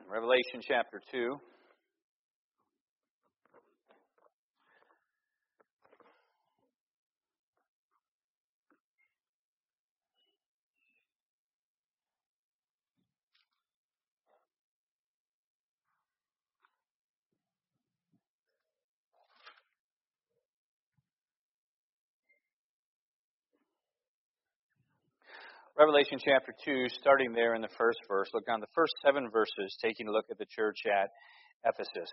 Revelation chapter 2. Revelation chapter 2, starting there in the first verse. Look down the first 7 verses, taking a look at the church at Ephesus.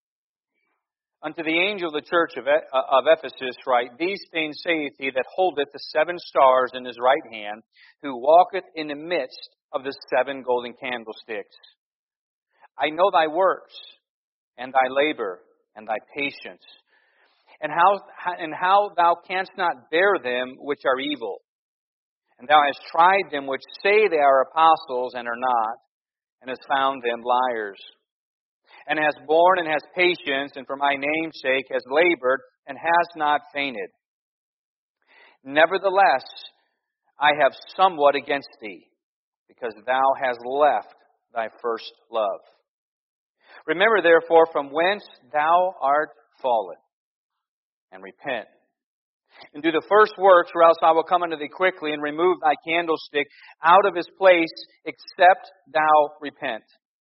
Unto the angel of the church of Ephesus write, These things saith he that holdeth the 7 stars in his right hand, who walketh in the midst of the 7 golden candlesticks. I know thy works, and thy labor, and thy patience, and how thou canst not bear them which are evil. And thou hast tried them which say they are apostles and are not, and hast found them liars. And hast borne and hast patience, and for my name's sake hast labored, and hast not fainted. Nevertheless, I have somewhat against thee, because thou hast left thy first love. Remember therefore from whence thou art fallen, and repent. And do the first works, or else I will come unto thee quickly, and remove thy candlestick out of his place, except thou repent.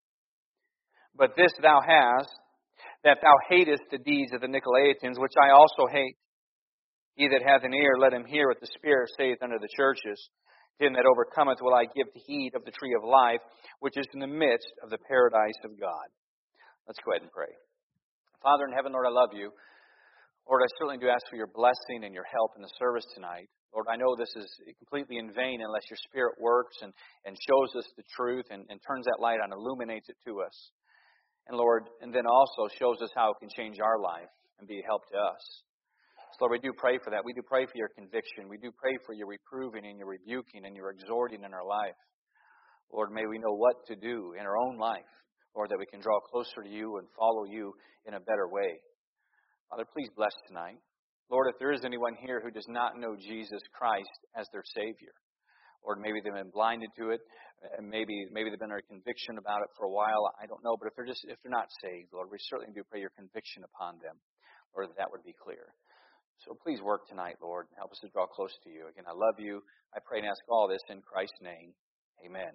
But this thou hast, that thou hatest the deeds of the Nicolaitans, which I also hate. He that hath an ear, let him hear what the Spirit saith unto the churches. To him that overcometh will I give to eat of the tree of life, which is in the midst of the paradise of God. Let's go ahead and pray. Father in heaven, Lord, I love you. Lord, I certainly do ask for your blessing and your help in the service tonight. Lord, I know this is completely in vain unless your Spirit works and shows us the truth and turns that light on, illuminates it to us. And Lord, and then also shows us how it can change our life and be a help to us. So Lord, we do pray for that. We do pray for your conviction. We do pray for your reproving and your rebuking and your exhorting in our life. Lord, may we know what to do in our own life, Lord, that we can draw closer to you and follow you in a better way. Father, please bless tonight. Lord, if there is anyone here who does not know Jesus Christ as their Savior, Lord, maybe they've been blinded to it, and maybe they've been under conviction about it for a while. I don't know, but if they're not saved, Lord, we certainly do pray your conviction upon them, Lord, that would be clear. So please work tonight, Lord, and help us to draw close to you. Again, I love you. I pray and ask all this in Christ's name. Amen.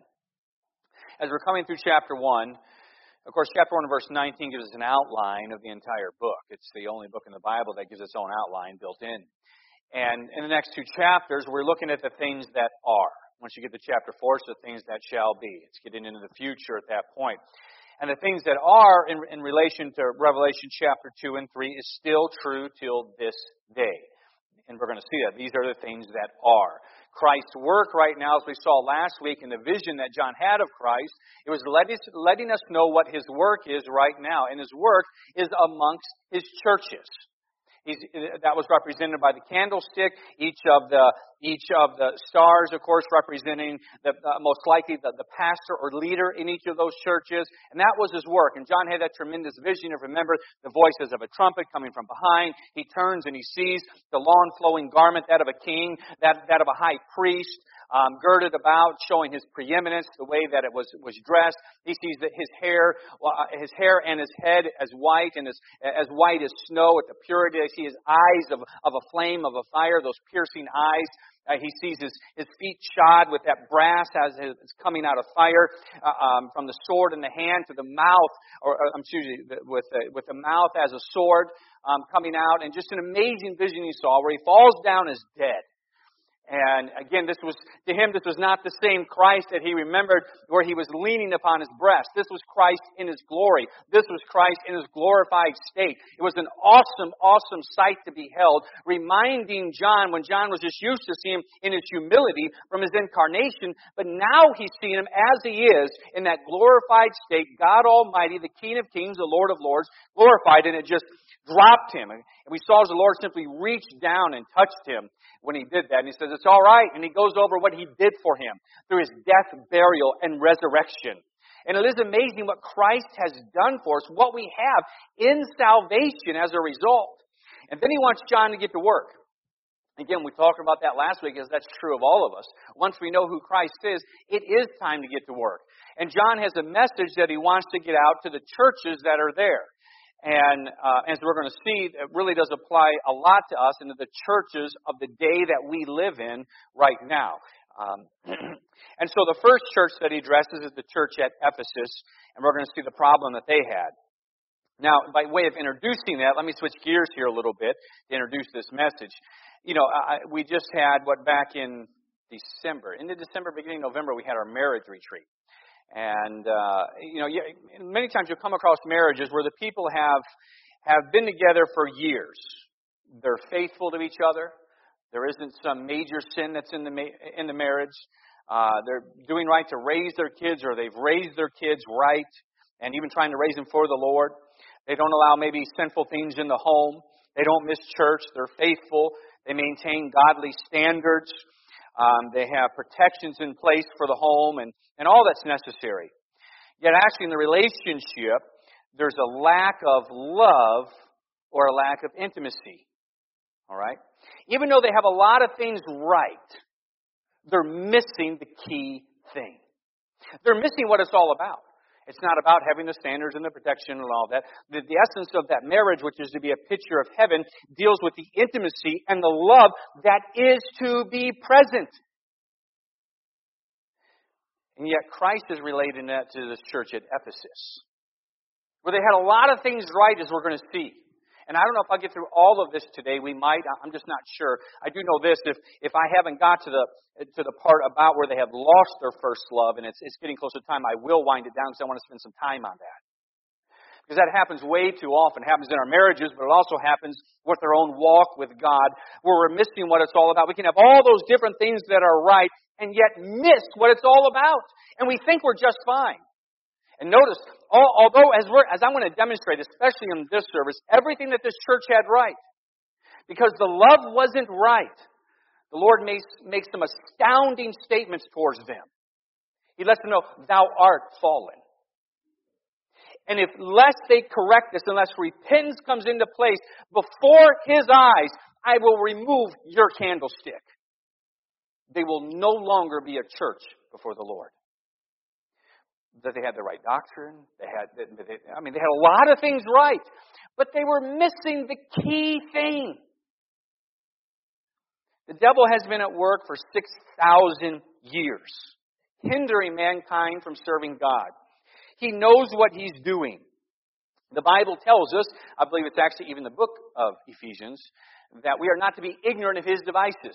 As we're coming through chapter 1, of course, chapter 1 verse 19 gives us an outline of the entire book. It's the only book in the Bible that gives its own outline built in. And in the next 2 chapters, we're looking at the things that are. Once you get to chapter 4, it's the things that shall be. It's getting into the future at that point. And the things that are in relation to Revelation chapter 2 and 3 is still true till this day. And we're going to see that. These are the things that are. Christ's work right now, as we saw last week in the vision that John had of Christ, it was letting us know what His work is right now. And His work is amongst His churches. That was represented by the candlestick, each of the stars, of course, representing most likely the pastor or leader in each of those churches. And that was his work. And John had that tremendous vision of, remember, the voices of a trumpet coming from behind. He turns and he sees the long flowing garment, that of a king, that of a high priest, girded about, showing his preeminence, the way that it was dressed. He sees that his hair and his head as white as snow at the purity. He sees his eyes of a flame of a fire, those piercing eyes. He sees his feet shod with that brass as it's coming out of fire, from the sword in the hand to the mouth, with the mouth as a sword coming out, and just an amazing vision he saw where he falls down as dead. And again, this was not the same Christ that he remembered where he was leaning upon his breast. This was Christ in his glory. This was Christ in his glorified state. It was an awesome, awesome sight to behold, reminding John, when John was just used to seeing him in his humility from his incarnation, but now he's seeing him as he is in that glorified state, God Almighty, the King of Kings, the Lord of Lords, glorified, and it just dropped him. And we saw as the Lord simply reached down and touched him when he did that. And he says, it's all right. And he goes over what he did for him through his death, burial, and resurrection. And it is amazing what Christ has done for us, what we have in salvation as a result. And then he wants John to get to work. Again, we talked about that last week, as that's true of all of us. Once we know who Christ is, it is time to get to work. And John has a message that he wants to get out to the churches that are there. And as we're going to see, it really does apply a lot to us and to the churches of the day that we live in right now. And so the first church that he addresses is the church at Ephesus, and we're going to see the problem that they had. Now, by way of introducing that, let me switch gears here a little bit to introduce this message. You know, we just had, back in December, into December, beginning of November, we had our marriage retreat. And, many times you'll come across marriages where the people have been together for years. They're faithful to each other. There isn't some major sin that's in the marriage. They're doing right to raise their kids, or they've raised their kids right, and even trying to raise them for the Lord. They don't allow maybe sinful things in the home. They don't miss church. They're faithful. They maintain godly standards. They have protections in place for the home and all that's necessary. Yet actually in the relationship, there's a lack of love or a lack of intimacy. All right? Even though they have a lot of things right, they're missing the key thing. They're missing what it's all about. It's not about having the standards and the protection and all that. The essence of that marriage, which is to be a picture of heaven, deals with the intimacy and the love that is to be present. And yet Christ is relating that to this church at Ephesus, where they had a lot of things right, as we're going to see. And I don't know if I'll get through all of this today. We might. I'm just not sure. I do know this. If I haven't got to the part about where they have lost their first love, and it's getting close to time, I will wind it down because I want to spend some time on that. Because that happens way too often. It happens in our marriages, but it also happens with our own walk with God, where we're missing what it's all about. We can have all those different things that are right, and yet miss what it's all about. And we think we're just fine. And notice, although as I'm going to demonstrate, especially in this service, everything that this church had right, because the love wasn't right, the Lord makes some astounding statements towards them. He lets them know, thou art fallen. And unless they correct this, unless repentance comes into place before His eyes, I will remove your candlestick. They will no longer be a church before the Lord. That they had the right doctrine. They had a lot of things right. But they were missing the key thing. The devil has been at work for 6,000 years, hindering mankind from serving God. He knows what he's doing. The Bible tells us, I believe it's actually even the book of Ephesians, that we are not to be ignorant of his devices.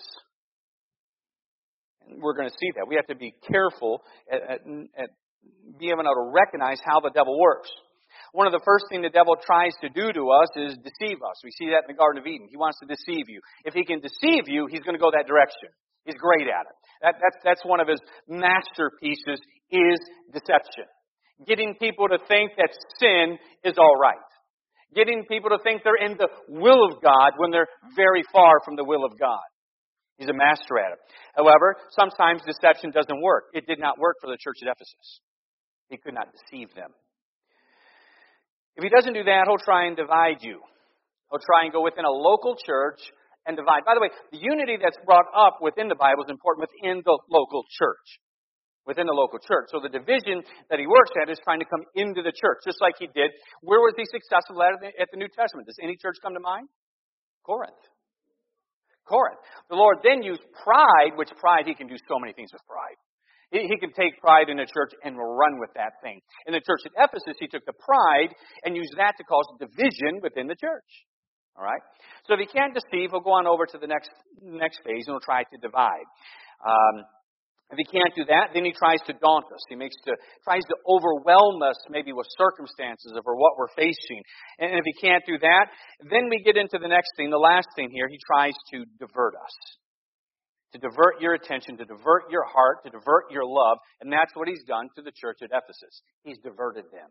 And we're going to see that. We have to be careful at be able to recognize how the devil works. One of the first things the devil tries to do to us is deceive us. We see that in the Garden of Eden. He wants to deceive you. If he can deceive you, he's going to go that direction. He's great at it. That's one of his masterpieces, is deception. Getting people to think that sin is all right. Getting people to think they're in the will of God when they're very far from the will of God. He's a master at it. However, sometimes deception doesn't work. It did not work for the church at Ephesus. He could not deceive them. If he doesn't do that, he'll try and divide you. He'll try and go within a local church and divide. By the way, the unity that's brought up within the Bible is important within the local church. Within the local church. So the division that he works at is trying to come into the church, just like he did. Where was he successful at the New Testament? Does any church come to mind? Corinth. The Lord then used pride, which pride, he can do so many things with pride. He can take pride in the church and run with that thing. In the church at Ephesus, he took the pride and used that to cause division within the church. All right? So if he can't deceive, he'll go on over to the next phase and he'll try to divide. If he can't do that, then he tries to daunt us. He tries to overwhelm us maybe with circumstances or what we're facing. And if he can't do that, then we get into the next thing, the last thing here. He tries to divert us. To divert your attention, to divert your heart, to divert your love. And that's what he's done to the church at Ephesus. He's diverted them.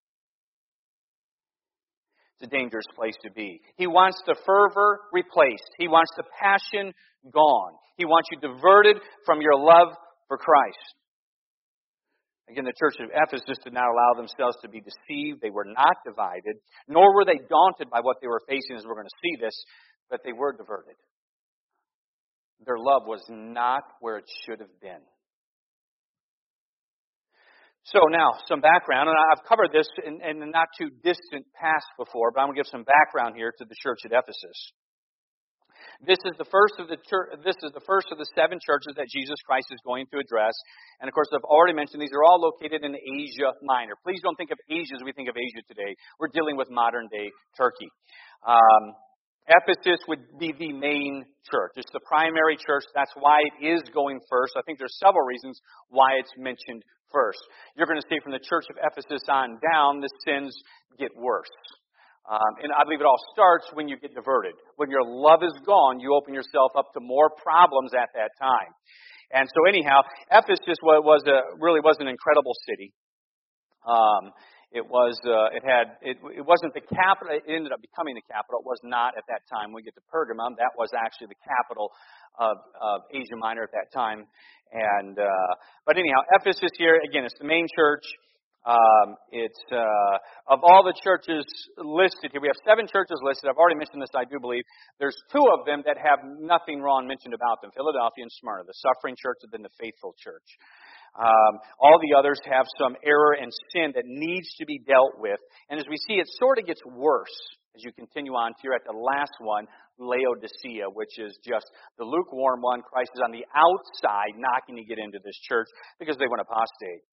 It's a dangerous place to be. He wants the fervor replaced. He wants the passion gone. He wants you diverted from your love for Christ. Again, the church of Ephesus did not allow themselves to be deceived. They were not divided, nor were they daunted by what they were facing, as we're going to see this, but they were diverted. Their love was not where it should have been. So now, some background, and I've covered this in the not too distant past before, but I'm going to give some background here to the church at Ephesus. This is the first of the seven churches that Jesus Christ is going to address. And of course, I've already mentioned these are all located in Asia Minor. Please don't think of Asia as we think of Asia today. We're dealing with modern day Turkey. Ephesus would be the main church. It's the primary church. That's why it is going first. I think there's several reasons why it's mentioned first. You're going to see from the church of Ephesus on down, the sins get worse. And I believe it all starts when you get diverted. When your love is gone, you open yourself up to more problems at that time. And so anyhow, Ephesus really was an incredible city. It wasn't the capital. It ended up becoming the capital. It was not at that time. When we get to Pergamum, that was actually the capital of Asia Minor at that time. But anyhow, Ephesus here again. It's the main church. It's of all the churches listed here. We have 7 churches listed. I've already mentioned this. I do believe there's 2 of them that have nothing wrong mentioned about them: Philadelphia and Smyrna, the suffering church and then the faithful church. All the others have some error and sin that needs to be dealt with. And as we see, it sort of gets worse as you continue on here at the last one, Laodicea, which is just the lukewarm one. Christ is on the outside knocking to get into this church because they went apostate.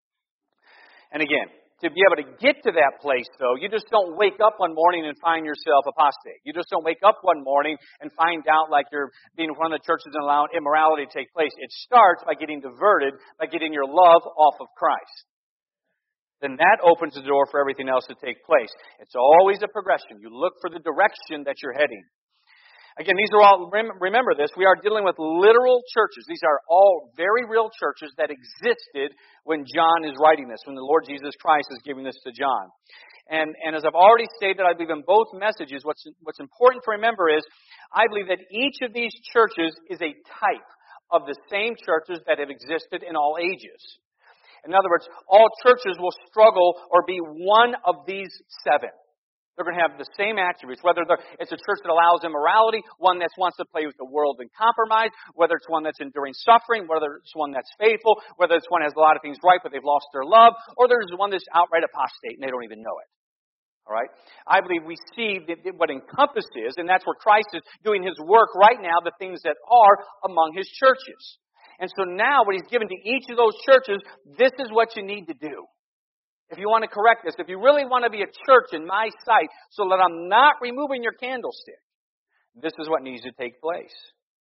And again, to be able to get to that place, though, you just don't wake up one morning and find yourself apostate. You just don't wake up one morning and find out like you're being one of the churches and allowing immorality to take place. It starts by getting diverted, by getting your love off of Christ. Then that opens the door for everything else to take place. It's always a progression. You look for the direction that you're heading. Again, these are all, remember this, we are dealing with literal churches. These are all very real churches that existed when John is writing this, when the Lord Jesus Christ is giving this to John. And as I've already stated, I believe in both messages, what's important to remember is, I believe that each of these churches is a type of the same churches that have existed in all ages. In other words, all churches will struggle or be one of these 7. They're going to have the same attributes, whether it's a church that allows immorality, one that wants to play with the world and compromise, whether it's one that's enduring suffering, whether it's one that's faithful, whether it's one that has a lot of things right but they've lost their love, or there's one that's outright apostate and they don't even know it. All right? I believe we see what encompasses, and that's where Christ is doing His work right now, the things that are among His churches. And so now what He's given to each of those churches, this is what you need to do. If you want to correct this, if you really want to be a church in my sight so that I'm not removing your candlestick, this is what needs to take place.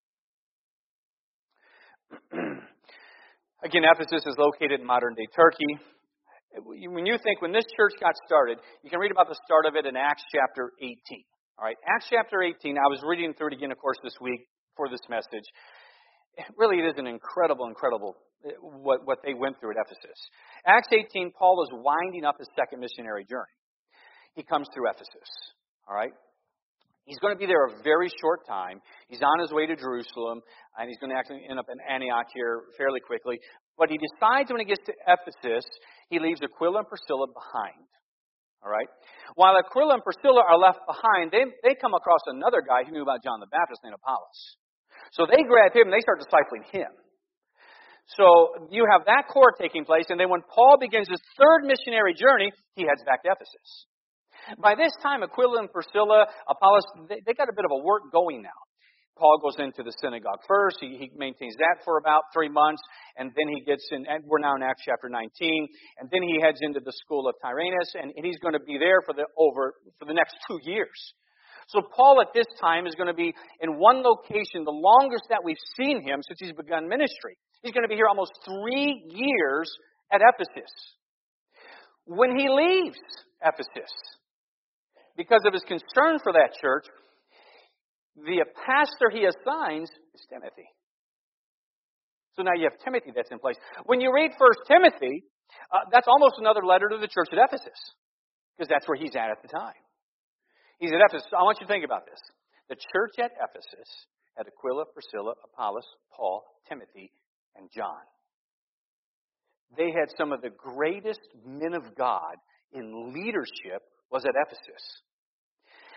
Again, Ephesus is located in modern-day Turkey. When this church got started, you can read about the start of it in Acts chapter 18. All right, Acts chapter 18, I was reading through it again, of course, this week for this message. Really, it is an incredible what they went through at Ephesus. Acts 18, Paul is winding up his second missionary journey. He comes through Ephesus. All right? He's going to be there a very short time. He's on his way to Jerusalem, and he's going to actually end up in Antioch here fairly quickly. But he decides when he gets to Ephesus, he leaves Aquila and Priscilla behind. All right? While Aquila and Priscilla are left behind, they come across another guy who knew about John the Baptist named Apollos. So they grab him and they start discipling him. So you have that core taking place, and then when Paul begins his third missionary journey, he heads back to Ephesus. By this time, Aquila and Priscilla, Apollos, they got a bit of a work going now. Paul goes into the synagogue first. He maintains that for about 3 months, and then he gets in, and we're now in Acts chapter 19, and then he heads into the school of Tyrannus, and he's going to be there for the next 2 years. So Paul at this time is going to be in one location, the longest that we've seen him since he's begun ministry. He's going to be here almost 3 years at Ephesus. When he leaves Ephesus, because of his concern for that church, the pastor he assigns is Timothy. So now you have Timothy that's in place. When you read 1 Timothy, that's almost another letter to the church at Ephesus, because that's where he's at the time. He's at Ephesus. I want you to think about this. The church at Ephesus had Aquila, Priscilla, Apollos, Paul, Timothy, and John. They had some of the greatest men of God in leadership was at Ephesus.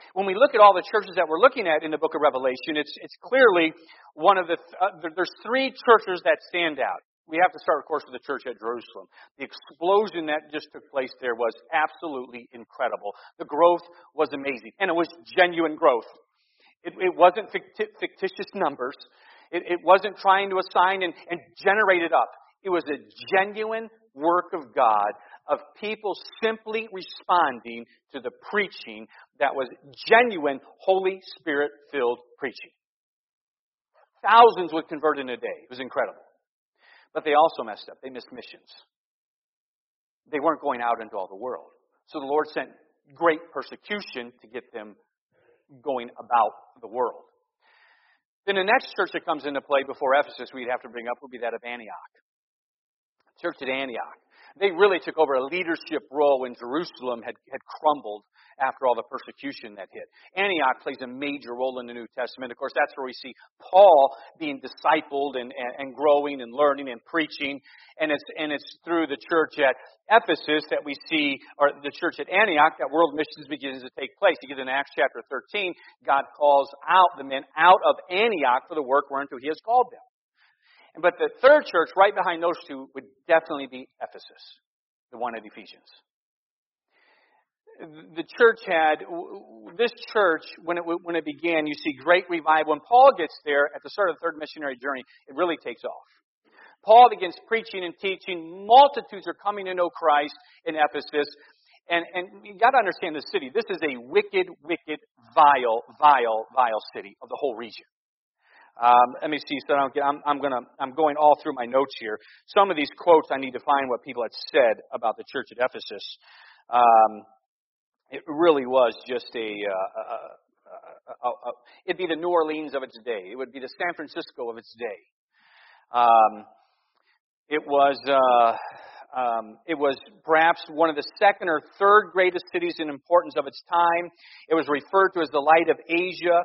When we look at all the churches that we're looking at in the book of Revelation, it's clearly one of the, there's three churches that stand out. We have to start, of course, with the church at Jerusalem. The explosion that just took place there was absolutely incredible. The growth was amazing, and it was genuine growth. It wasn't fictitious numbers. It wasn't trying to assign and generate it up. It was a genuine work of God, of people simply responding to the preaching that was genuine, Holy Spirit-filled preaching. Thousands would convert in a day. It was incredible. But they also messed up. They missed missions. They weren't going out into all the world. So the Lord sent great persecution to get them going about the world. Then the next church that comes into play before Ephesus we'd have to bring up would be that of Antioch. Church at Antioch. They really took over a leadership role when Jerusalem had crumbled after all the persecution that hit. Antioch plays a major role in the New Testament. Of course, that's where we see Paul being discipled and growing and learning and preaching. And it's through the church at Ephesus that we see, or the church at Antioch, that world missions begins to take place. You get in Acts chapter 13, God calls out the men out of Antioch for the work whereunto He has called them. But the third church, right behind those two, would definitely be Ephesus, the one at Ephesians. The church this church, when it began, you see great revival. When Paul gets there at the start of the third missionary journey, it really takes off. Paul begins preaching and teaching. Multitudes are coming to know Christ in Ephesus. And you got to understand the city. This is a wicked, vile city of the whole region. Let me see. So I'm going all through my notes here. Some of these quotes I need to find what people had said about the church at Ephesus. It really was just it'd be the New Orleans of its day. It would be the San Francisco of its day. It was perhaps one of the second or third greatest cities in importance of its time. It was referred to as the light of Asia.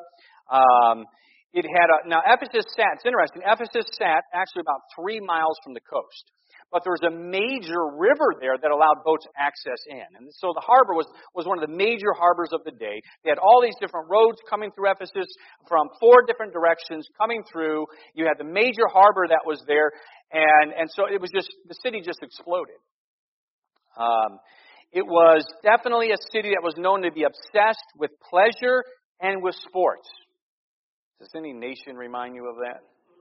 Now Ephesus it's interesting, Ephesus sat actually about 3 miles from the coast. But there was a major river there that allowed boats access in. And so the harbor was one of the major harbors of the day. They had all these different roads coming through Ephesus from 4 different directions coming through. You had the major harbor that was there. And so it was just, the city just exploded. It was definitely a city that was known to be obsessed with pleasure and with sports. Does any nation remind you of that?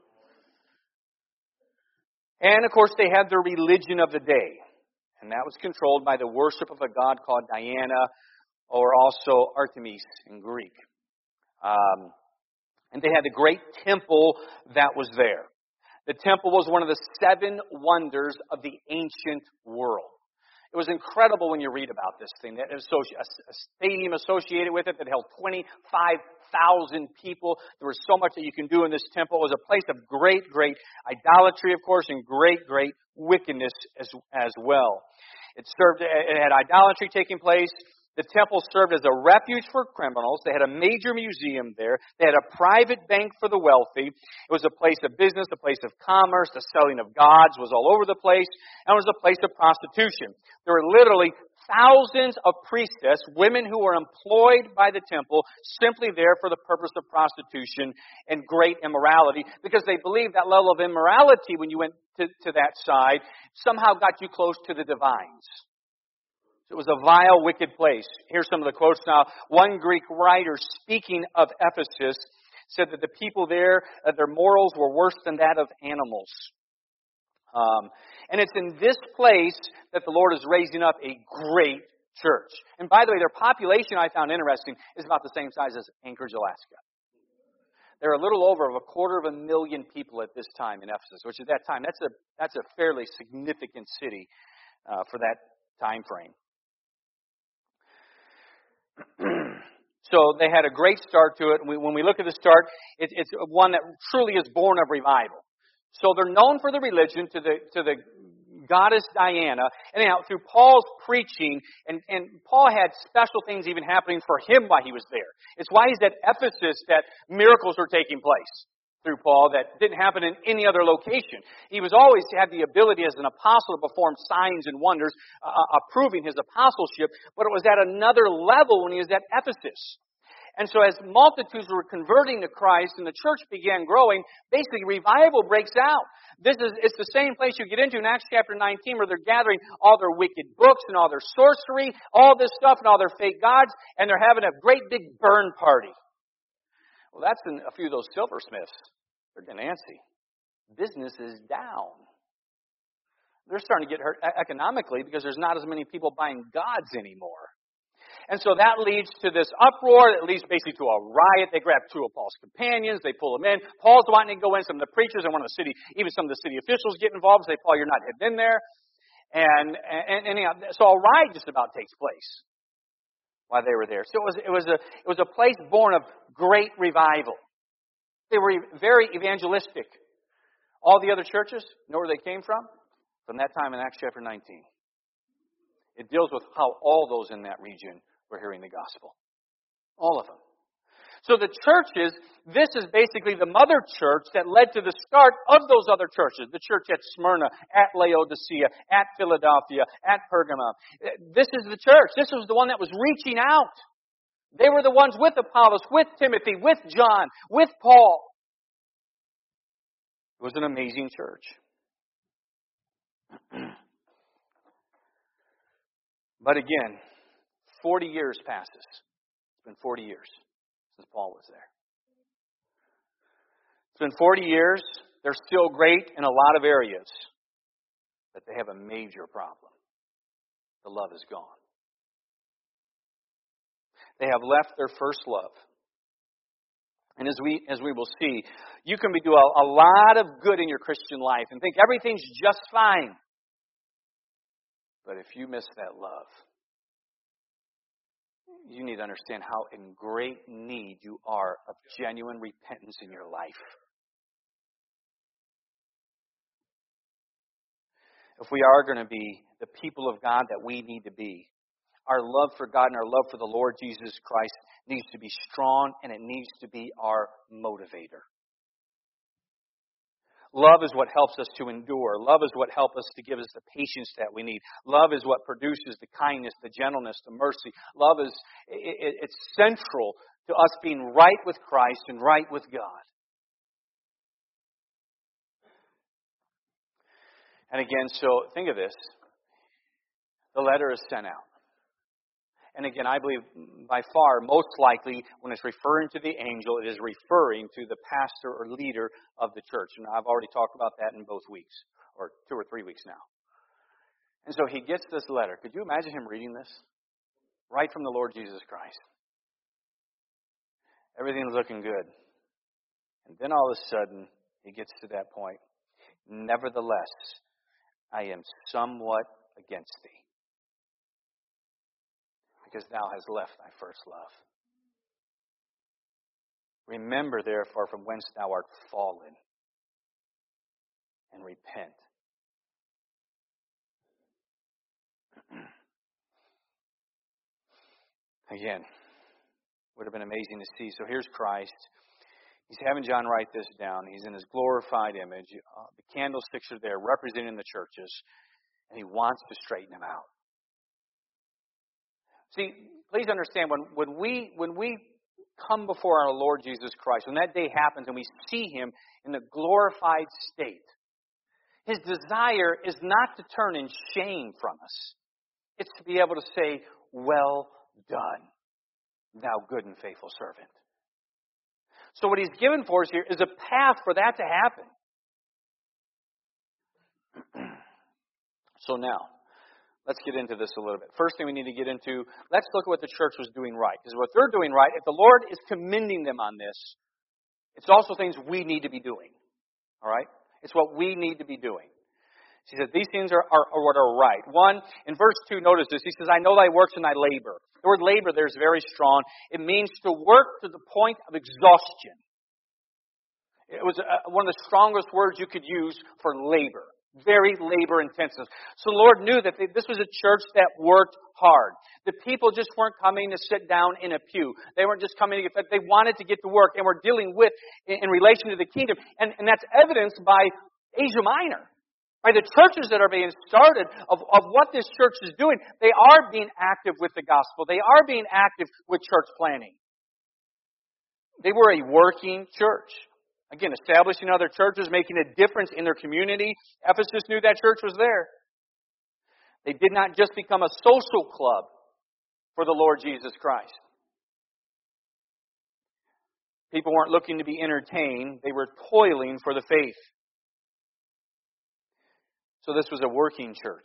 And, of course, they had their religion of the day. And that was controlled by the worship of a god called Diana, or also Artemis in Greek. And they had the great temple that was there. The temple was one of the 7 wonders of the ancient world. It was incredible when you read about this thing. That a stadium associated with it that held 25,000 people. There was so much that you can do in this temple. It was a place of great idolatry, of course, and great wickedness as well. It had idolatry taking place. The temple served as a refuge for criminals. They had a major museum there. They had a private bank for the wealthy. It was a place of business, a place of commerce. The selling of gods was all over the place. And it was a place of prostitution. There were literally thousands of priestess, women who were employed by the temple, simply there for the purpose of prostitution and great immorality, because they believed that level of immorality, when you went to that side, somehow got you close to the divines. It was a vile, wicked place. Here's some of the quotes now. One Greek writer, speaking of Ephesus, said that the people there, their morals were worse than that of animals. And it's in this place that the Lord is raising up a great church. And by the way, their population, I found interesting, is about the same size as Anchorage, Alaska. There are a little over 250,000 people at this time in Ephesus, which at that time, that's a fairly significant city for that time frame. So they had a great start to it. When we look at the start, it's one that truly is born of revival. So they're known for the religion to the goddess Diana. And anyhow, through Paul's preaching, and Paul had special things even happening for him while he was there. It's why he's at Ephesus that miracles were taking place through Paul that didn't happen in any other location. He was always had the ability as an apostle to perform signs and wonders, proving his apostleship, but it was at another level when he was at Ephesus. And so as multitudes were converting to Christ and the church began growing, basically revival breaks out. It's the same place you get into in Acts chapter 19 where they're gathering all their wicked books and all their sorcery, all this stuff and all their fake gods, and they're having a great big burn party. Well, that's in a few of those silversmiths. They're getting antsy. Business is down. They're starting to get hurt economically because there's not as many people buying gods anymore. And so that leads to this uproar. It leads basically to a riot. They grab two of Paul's companions. They pull them in. Paul's wanting to go in. Some of the preachers and even some of the city officials get involved. Say, Paul, you're not heading in there. And so a riot just about takes place while they were there. So it was a place born of great revival. They were very evangelistic. All the other churches, know where they came from? From that time in Acts chapter 19. It deals with how all those in that region were hearing the gospel. All of them. So the churches, this is basically the mother church that led to the start of those other churches. The church at Smyrna, at Laodicea, at Philadelphia, at Pergamum. This is the church. This was the one that was reaching out. They were the ones with Apollos, with Timothy, with John, with Paul. It was an amazing church. But again, 40 years passes. It's been 40 years since Paul was there. It's been 40 years. They're still great in a lot of areas. But they have a major problem. The love is gone. They have left their first love. And as we will see, you can do a lot of good in your Christian life and think everything's just fine. But if you miss that love, you need to understand how in great need you are of genuine repentance in your life. If we are going to be the people of God that we need to be, our love for God and our love for the Lord Jesus Christ needs to be strong, and it needs to be our motivator. Love is what helps us to endure. Love is what helps us to give us the patience that we need. Love is what produces the kindness, the gentleness, the mercy. Love is it's central to us being right with Christ and right with God. And again, so think of this. The letter is sent out. And again, I believe by far, most likely, when it's referring to the angel, it is referring to the pastor or leader of the church. And I've already talked about that in both weeks, or 2 or 3 weeks now. And so he gets this letter. Could you imagine him reading this? Right from the Lord Jesus Christ. Everything's looking good. And then all of a sudden, he gets to that point. Nevertheless, I am somewhat against thee, because thou hast left thy first love. Remember, therefore, from whence thou art fallen, and repent. Again, would have been amazing to see. So here's Christ. He's having John write this down. He's in his glorified image. The candlesticks are there representing the churches, and he wants to straighten them out. See, please understand, when we come before our Lord Jesus Christ, when that day happens and we see Him in the glorified state, His desire is not to turn in shame from us. It's to be able to say, well done, thou good and faithful servant. So what He's given for us here is a path for that to happen. So now, let's get into this a little bit. First thing we need to get into, let's look at what the church was doing right. Because what they're doing right, if the Lord is commending them on this, it's also things we need to be doing. All right? It's what we need to be doing. He said, these things are what are right. One, in verse 2, notice this. He says, I know thy works and thy labor. The word labor there is very strong. It means to work to the point of exhaustion. It was one of the strongest words you could use for labor. Very labor intensive. So the Lord knew that this was a church that worked hard. The people just weren't coming to sit down in a pew. They weren't just coming to get fed. They wanted to get to work and were dealing with in relation to the kingdom. And that's evidenced by Asia Minor. By the churches that are being started of what this church is doing. They are being active with the gospel. They are being active with church planning. They were a working church. Again, establishing other churches, making a difference in their community. Ephesus knew that church was there. They did not just become a social club for the Lord Jesus Christ. People weren't looking to be entertained. They were toiling for the faith. So this was a working church.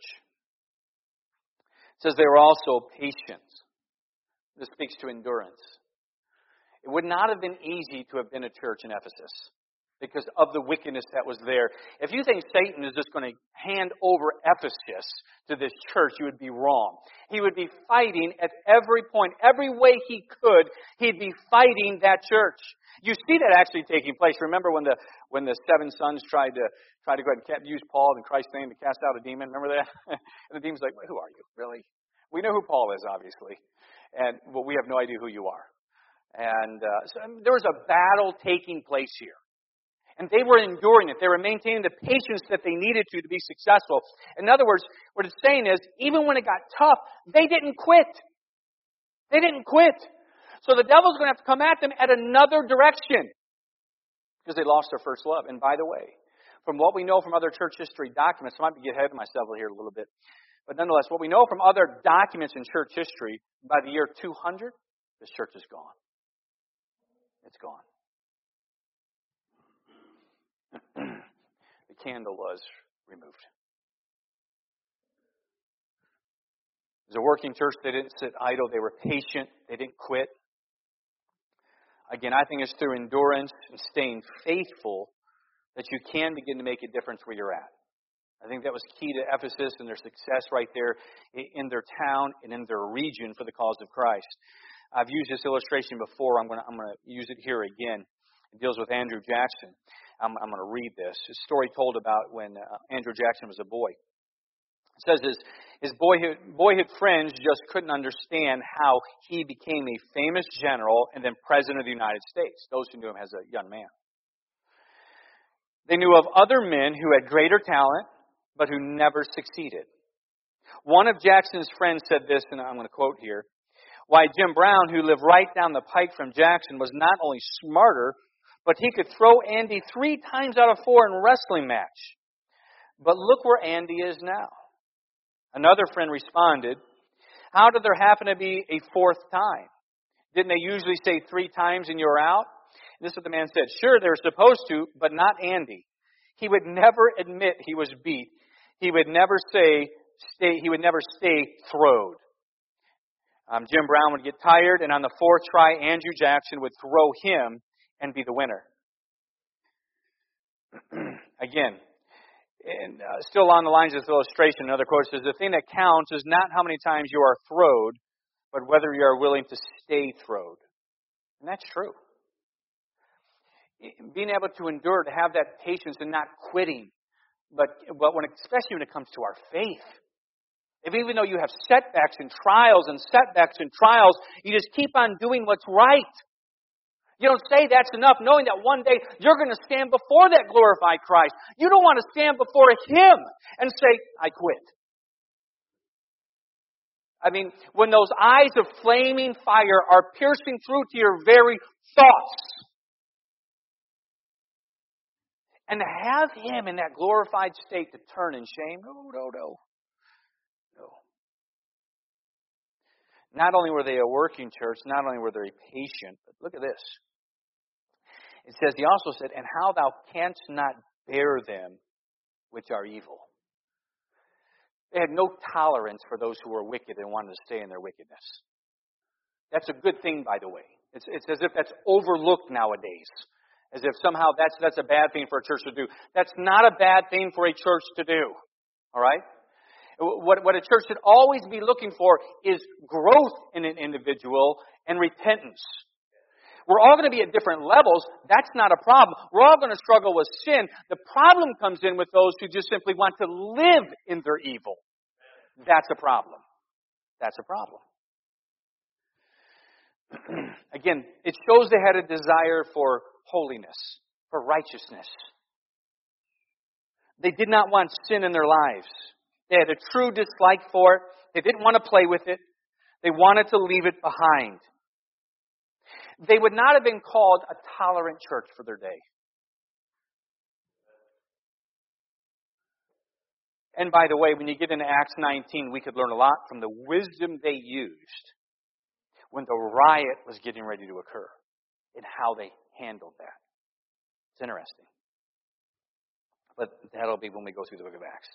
It says they were also patient. This speaks to endurance. It would not have been easy to have been a church in Ephesus because of the wickedness that was there. If you think Satan is just going to hand over Ephesus to this church, you would be wrong. He would be fighting at every point, every way he could, he'd be fighting that church. You see that actually taking place. Remember when the seven sons tried to go ahead and use Paul in Christ's name to cast out a demon? Remember that? And the demon's like, who are you? Really? We know who Paul is, obviously. But we have no idea who you are. And so there was a battle taking place here. And they were enduring it. They were maintaining the patience that they needed to be successful. In other words, what it's saying is, even when it got tough, they didn't quit. They didn't quit. So the devil's going to have to come at them at another direction because they lost their first love. And by the way, from what we know from other church history documents, I might be getting ahead of myself here a little bit, but nonetheless, what we know from other documents in church history, by the year 200, this church is gone. It's gone. The candle was removed. It was a working church. They didn't sit idle. They were patient. They didn't quit. Again, I think it's through endurance and staying faithful that you can begin to make a difference where you're at. I think that was key to Ephesus and their success right there in their town and in their region for the cause of Christ. I've used this illustration before. I'm going to use it here again. It deals with Andrew Jackson. I'm going to read this. A story told about when Andrew Jackson was a boy. It says his boyhood friends just couldn't understand how he became a famous general and then president of the United States. Those who knew him as a young man. They knew of other men who had greater talent, but who never succeeded. One of Jackson's friends said this, and I'm going to quote here. Why, Jim Brown, who lived right down the pike from Jackson, was not only smarter, but he could throw Andy 3 times out of 4 in a wrestling match. But look where Andy is now. Another friend responded, how did there happen to be a 4th time? Didn't they usually say 3 times and you're out? This is what the man said. Sure, they're supposed to, but not Andy. He would never admit he was beat. He would never stay throwed. Jim Brown would get tired, and on the 4th try, Andrew Jackson would throw him and be the winner. Again, and still on the lines of this illustration, another quote says, the thing that counts is not how many times you are throwed, but whether you are willing to stay throwed. And that's true. Being able to endure, to have that patience and not quitting. But especially when it comes to our faith. Even though you have setbacks and trials, you just keep on doing what's right. You don't say that's enough, knowing that one day you're going to stand before that glorified Christ. You don't want to stand before Him and say, I quit. I mean, when those eyes of flaming fire are piercing through to your very thoughts, and to have Him in that glorified state to turn in shame, no. Not only were they a working church, not only were they patient, but look at this. It says, he also said, and how thou canst not bear them which are evil. They had no tolerance for those who were wicked and wanted to stay in their wickedness. That's a good thing, by the way. It's as if that's overlooked nowadays. As if somehow that's a bad thing for a church to do. That's not a bad thing for a church to do. All right? What a church should always be looking for is growth in an individual and repentance. We're all going to be at different levels. That's not a problem. We're all going to struggle with sin. The problem comes in with those who just simply want to live in their evil. That's a problem. That's a problem. Again, it shows they had a desire for holiness, for righteousness. They did not want sin in their lives. They had a true dislike for it. They didn't want to play with it. They wanted to leave it behind. they would not have been called a tolerant church for their day. And by the way, when you get into Acts 19, we could learn a lot from the wisdom they used when the riot was getting ready to occur and how they handled that. It's interesting. But that'll be when we go through the book of Acts.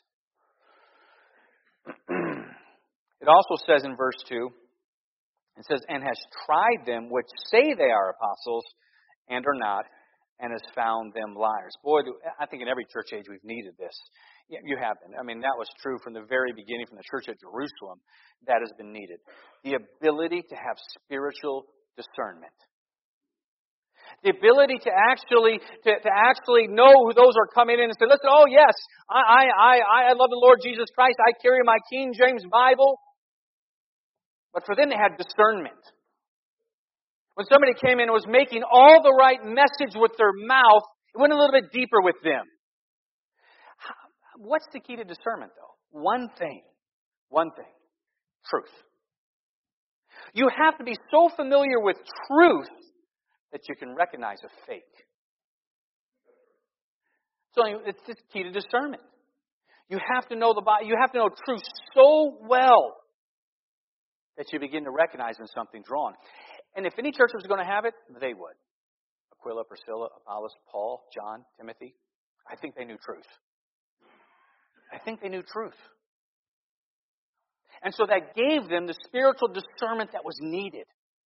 It also says in verse 2, it says, and has tried them which say they are apostles and are not, and has found them liars. Boy, I think in every church age we've needed this. You have been. I mean, that was true from the very beginning, from the church at Jerusalem. That has been needed. The ability to have spiritual discernment. The ability to actually know who those are coming in and say, listen, oh yes, I love the Lord Jesus Christ. I carry my King James Bible. But for them, they had discernment. When somebody came in and was making all the right message with their mouth, it went a little bit deeper with them. What's the key to discernment, though? One thing. Truth. You have to be so familiar with truth that you can recognize a fake. So it's the key to discernment. You have to know the Bible. You have to know truth so well that you begin to recognize when something's wrong. And if any church was going to have it, they would. Aquila, Priscilla, Apollos, Paul, John, Timothy. I think they knew truth. And so that gave them the spiritual discernment that was needed.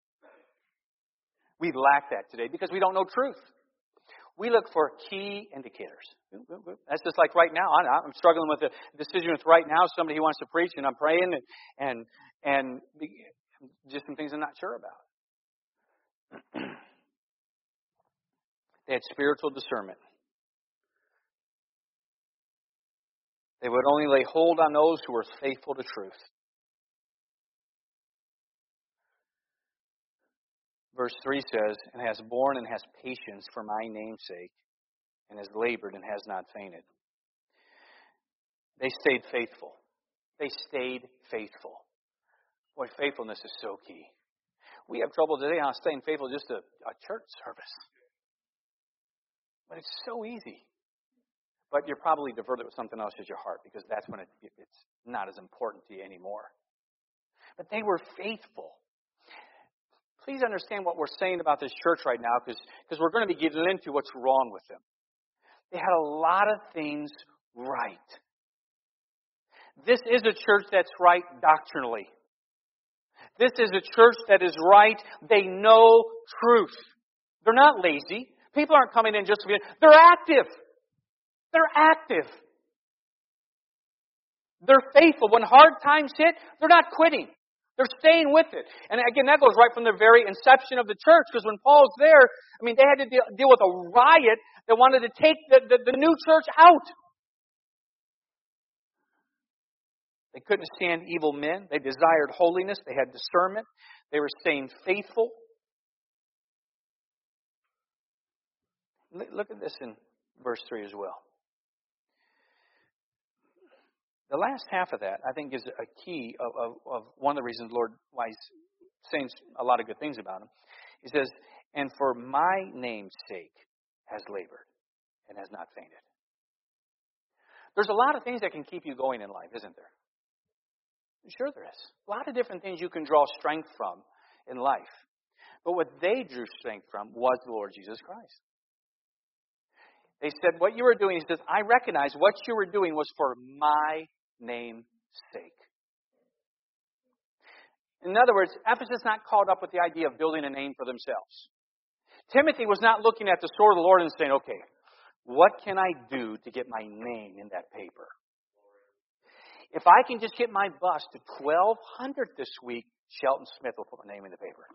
We lack that today because we don't know truth. We look for key indicators. That's just like right now. I'm struggling with a decision with right now somebody who wants to preach, and I'm praying and just some things I'm not sure about. They had spiritual discernment. They would only lay hold on those who were faithful to truth. Verse 3 says, and has borne and has patience for my name's sake, and has labored and has not fainted. They stayed faithful. Boy, faithfulness is so key. We have trouble today on staying faithful just to a church service. But it's so easy. But you're probably diverted with something else as your heart, because that's when it's not as important to you anymore. But they were faithful. Please understand what we're saying about this church right now, because we're going to be getting into what's wrong with them. They had a lot of things right. This is a church that's right doctrinally. This is a church that is right. They know truth. They're not lazy. People aren't coming in just to be... They're active. They're faithful. When hard times hit, they're not quitting. They're staying with it. And again, that goes right from the very inception of the church, because when Paul's there, they had to deal with a riot that wanted to take the new church out. They couldn't stand evil men. They desired holiness. They had discernment. They were staying faithful. Look at this in verse 3 as well. The last half of that, I think, is a key of one of the reasons why He's saying a lot of good things about Him. He says, and for my name's sake has labored and has not fainted. There's a lot of things that can keep you going in life, isn't there? Sure there is. A lot of different things you can draw strength from in life. But what they drew strength from was the Lord Jesus Christ. They said, what you were doing, He says, I recognize what you were doing was for my name's sake. In other words, Ephesus not caught up with the idea of building a name for themselves. Timothy was not looking at the sword of the Lord and saying, okay, what can I do to get my name in that paper? If I can just get my bus to 1,200 this week, Shelton Smith will put my name in the paper.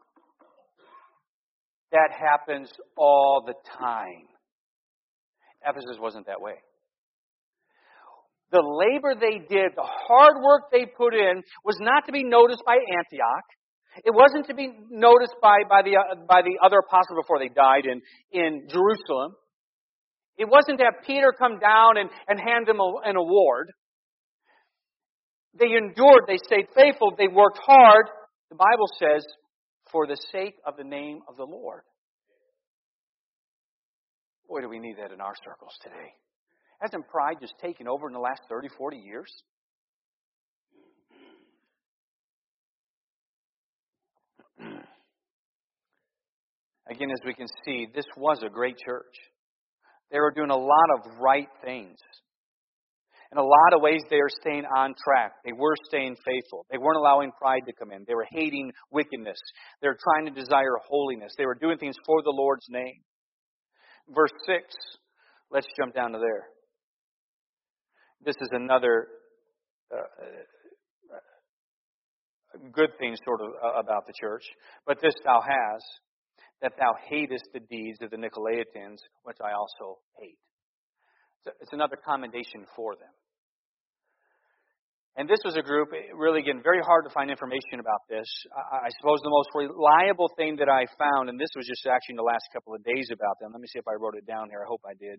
That happens all the time. Ephesus wasn't that way. The labor they did, the hard work they put in, was not to be noticed by Antioch. It wasn't to be noticed by the other apostles before they died in Jerusalem. It wasn't to have Peter come down and hand them an award. They endured. They stayed faithful. They worked hard, the Bible says, for the sake of the name of the Lord. Boy, do we need that in our circles today. Hasn't pride just taken over in the last 30, 40 years? Again, as we can see, this was a great church. They were doing a lot of right things. In a lot of ways, they were staying on track. They were staying faithful. They weren't allowing pride to come in. They were hating wickedness. They were trying to desire holiness. They were doing things for the Lord's name. Verse 6, let's jump down to there. This is another good thing sort of about the church. But this thou hast, that thou hatest the deeds of the Nicolaitans, which I also hate. So it's another commendation for them. And this was a group, really, again, very hard to find information about this. I suppose the most reliable thing that I found, and this was just actually in the last couple of days about them. Let me see if I wrote it down here. I hope I did.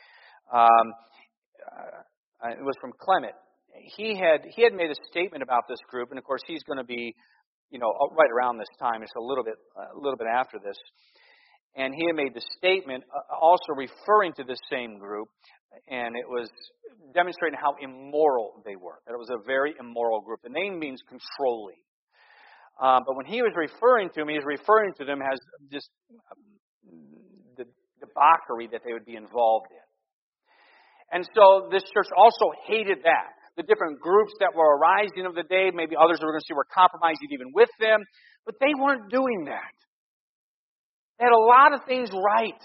It was from Clement. He had made a statement about this group, and of course he's going to be, right around this time. It's a little bit after this. And he had made the statement also referring to this same group, and it was demonstrating how immoral they were. That it was a very immoral group. The name means controlling. But when he was referring to them, he was referring to them as just the debauchery that they would be involved in. And so this church also hated that. The different groups that were arising of the day, maybe others that we're going to see were compromising even with them, but they weren't doing that. They had a lot of things right.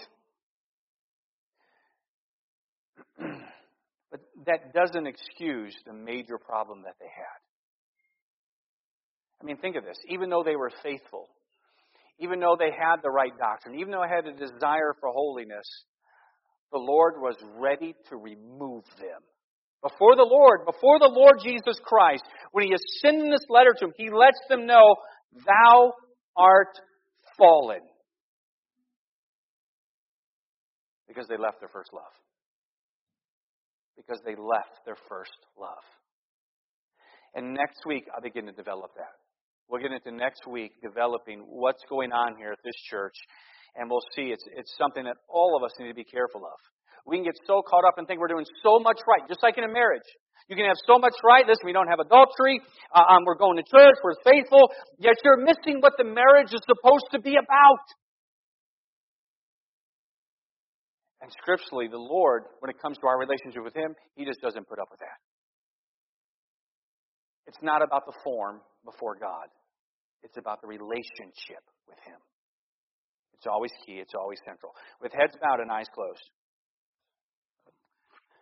But that doesn't excuse the major problem that they had. I mean, think of this. Even though they were faithful, even though they had the right doctrine, even though they had a desire for holiness, the Lord was ready to remove them. Before the Lord Jesus Christ, when He is sending this letter to them, He lets them know, thou art fallen. Because they left their first love. Because they left their first love. And next week, I'll begin to develop that. We'll get into next week developing what's going on here at this church. And we'll see it's something that all of us need to be careful of. We can get so caught up and think we're doing so much right, just like in a marriage. You can have so much right. Listen, we don't have adultery. We're going to church. We're faithful. Yet you're missing what the marriage is supposed to be about. And scripturally, the Lord, when it comes to our relationship with Him, He just doesn't put up with that. It's not about the form before God. It's about the relationship with Him. It's always key. It's always central. With heads bowed and eyes closed.